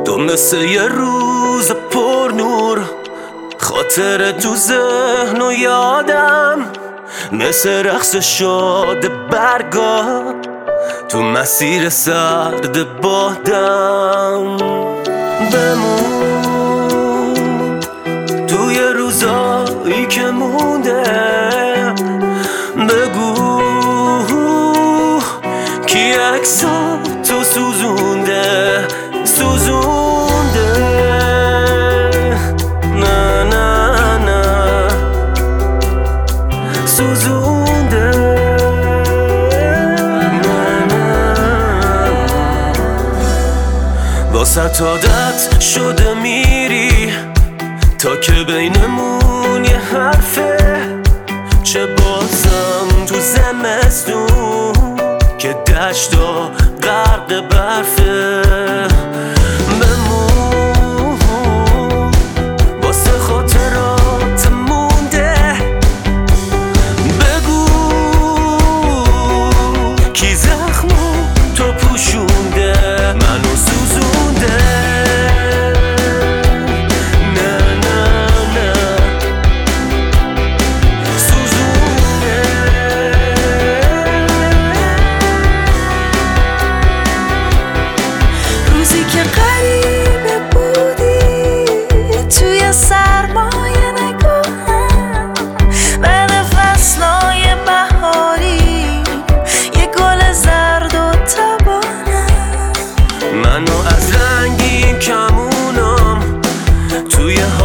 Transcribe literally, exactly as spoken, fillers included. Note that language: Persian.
تو مثل یه روز پر نور، خاطر تو ذهن و یادم، مثل رقص شاد برگا تو مسیر سرد بادم. بمون توی روزایی که مونده، بگو کی عکسا تو سوزونده سوزونده. نه نه نه سوزونده. نه نه واسه عادت شده میری تا که بینمون یه حرفه، چه بازم تو زمستون که دشتا غرق برفه. بمون واسه خاطرات مونده، بگو کی زخمو تو پوشونده منو سوزونده. منو از رنگین کمونم توی